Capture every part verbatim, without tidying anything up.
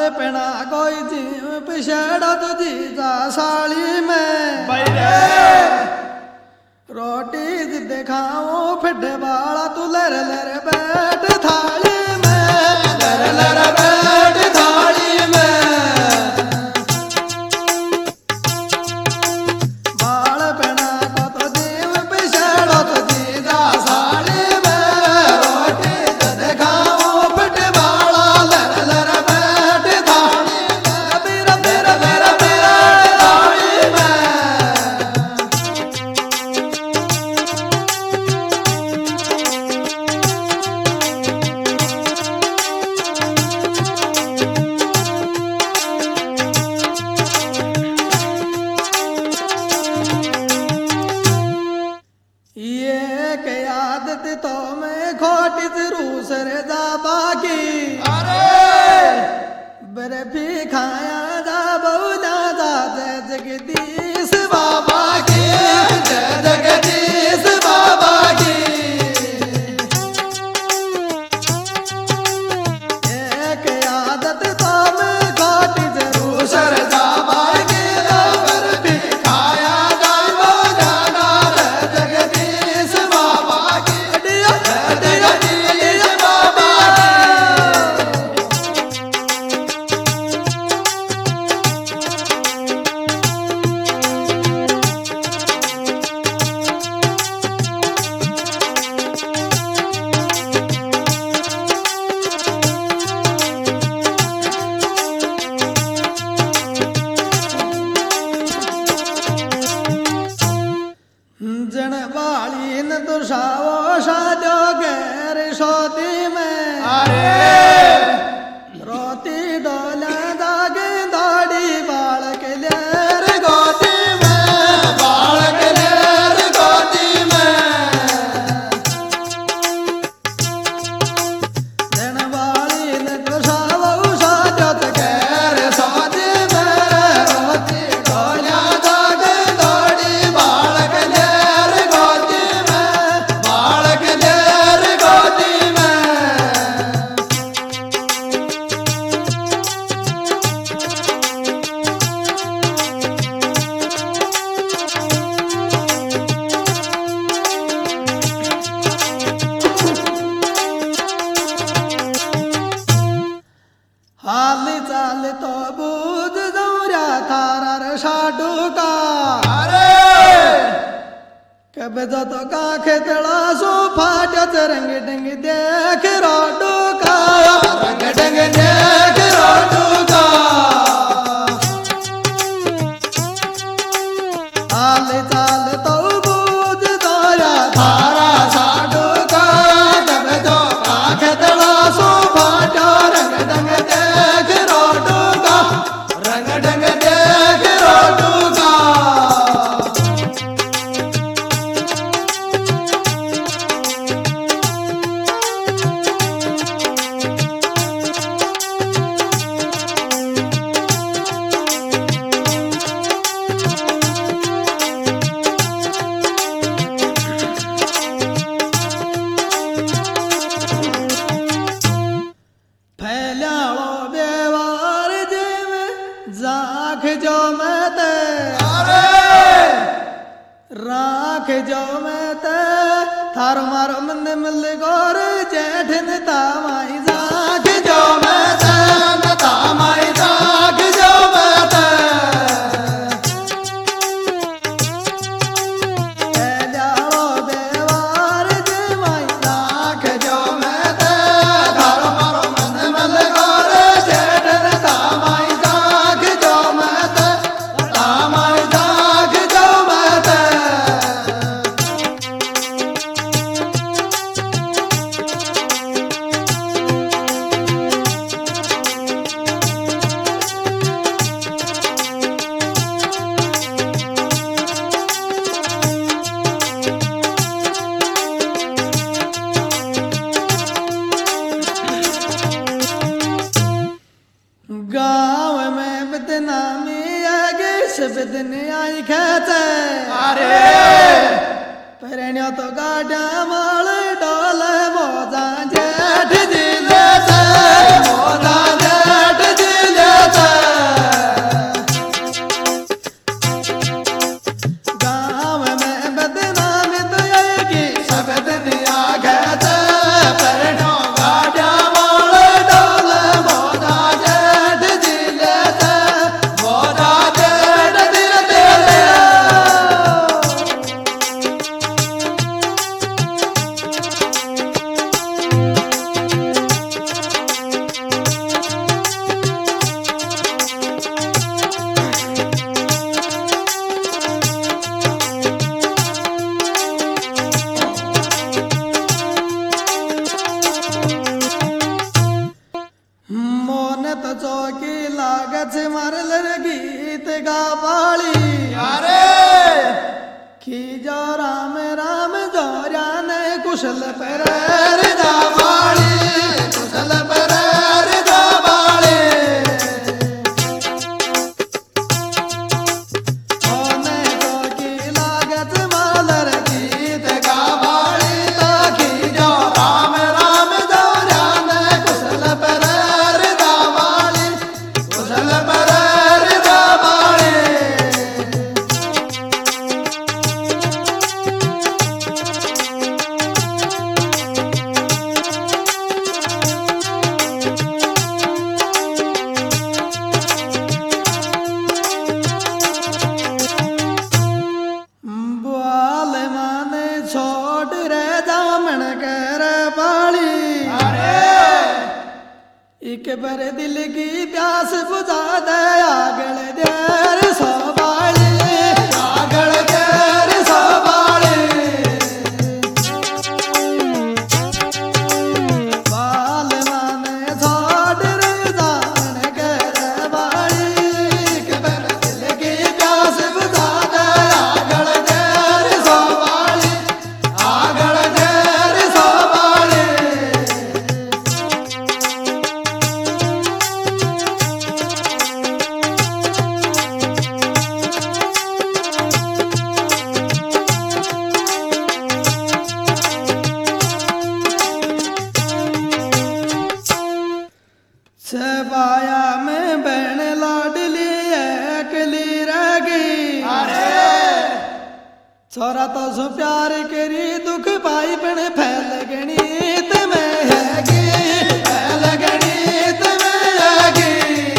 पेना कोई जीव पिछड़ा तो जीजा साली में रोटी जिदे खाऊं फिट बाला तू लर लर बैठ थाली में लर लर बैठ थाली में बाल पेना को तो जीव पिछड़ा तो जीजा साली में रोटी जिदे खाऊं फिट बाला लर लर बैठ थाली में बीरा बीरा बीरा बीरा थाली में ये के आदत तो मैं खोटी रूस रे जा बाकी अरे बर्फी खाया जा बहु जा जय जगदीश बाबा की जय जगदीश बाबा की एक आदत तो मैं खोटी रूस रे जा बाकी बर्फी खाया जा बहु जा जगदीश बाबा की जगदीश बाबा जन वाली न तुषावो साजो गैर सोती में अरे रोती डोला दागे दाढ़ी बाल के लेर गोती में बाल के लेर गोती में जन वाली न तुषावो साजो गैर सोती में रोती डोला दागे दाढ़ी बाल के लेर गोती में बाल के लेर गोती में हाल चाल तो बूझ दौरा थारा रे साडू का अरे कब जो तो का खेतड़ा सो फाट रंग डंग देख रोडू का रंग डंग देख रोडू का हाल चाल तो बूझ दौरा थारा साडू का कब जो का खेतड़ा सो फाट रंग डंग देख रोडू का रंग डंग देख रोडू का फैलाओ व्यवहार जिम जाख जो मैं ते अरे राख जो मैं ते थार मार मन मिल गोर जेठ न तामाई जाख जो मैं ते न तामाई जाख जो मैं ते फैलाओ व्यवहार जिम जाख जो मैं ते थार मार मन मिल गोर जेठ न तामाई जाख जो मैं ते तामाई जाख जो मैं ते गाँव में बदनामी आगे शब्द आई खेते अरे परण्यो तो गाड़ा माल डोल मोजा जेठ जिले से मोजा जेठ जिले मोने तो चौकी लागत मरल गीत गा बाली अरे की जो राम राम जो जाने कुशल पर जा बाली कुशल पर जा बाली मोने चौकी लागत मरल गीत गा बाली ताकि जो राम राम जो जाने कुशल पर जा बाली कुशल पर जा बाली बुआल माने छोड़ रे दामन कर पाली अरे एक बार दिल की प्यास बुझा दे आगल देर सो बाली आगल देर सो बाली बाल माने छोड़ रे दामन कर पाली एक बार दिल की प्यास बुझा दे आगल देर सो बाली आगल देर सो बाली छपाया में बहन लाडली एकली रह गई अरे छोरा तो सो प्यार करी दुख पाई पण फैल गणित में हैगी फैल गणित में आगी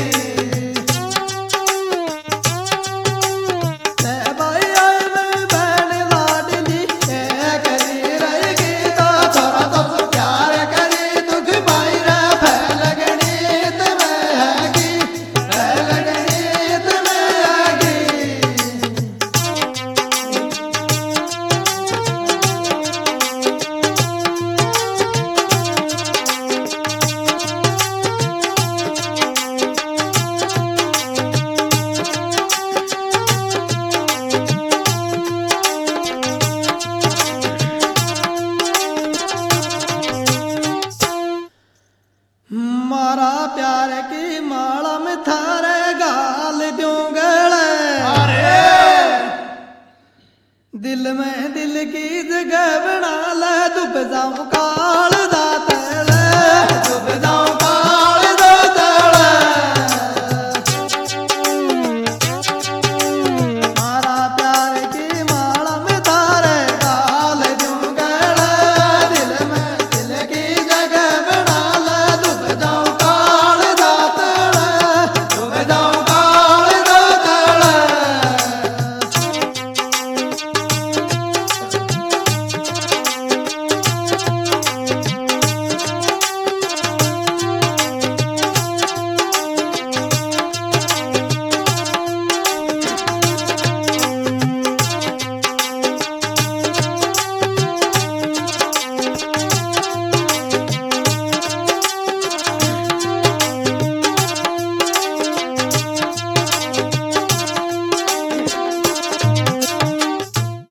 छपाया में बहन लाडली एकली रह गई तो छोरा तो प्यार करी दुख पाई रे फैल गणित में आगी फैल गणित में आगी मारा प्यार की माला में थारे गाल दूं गले अरे दिल में दिल की जगह बना ले डूब जाऊं काल दाता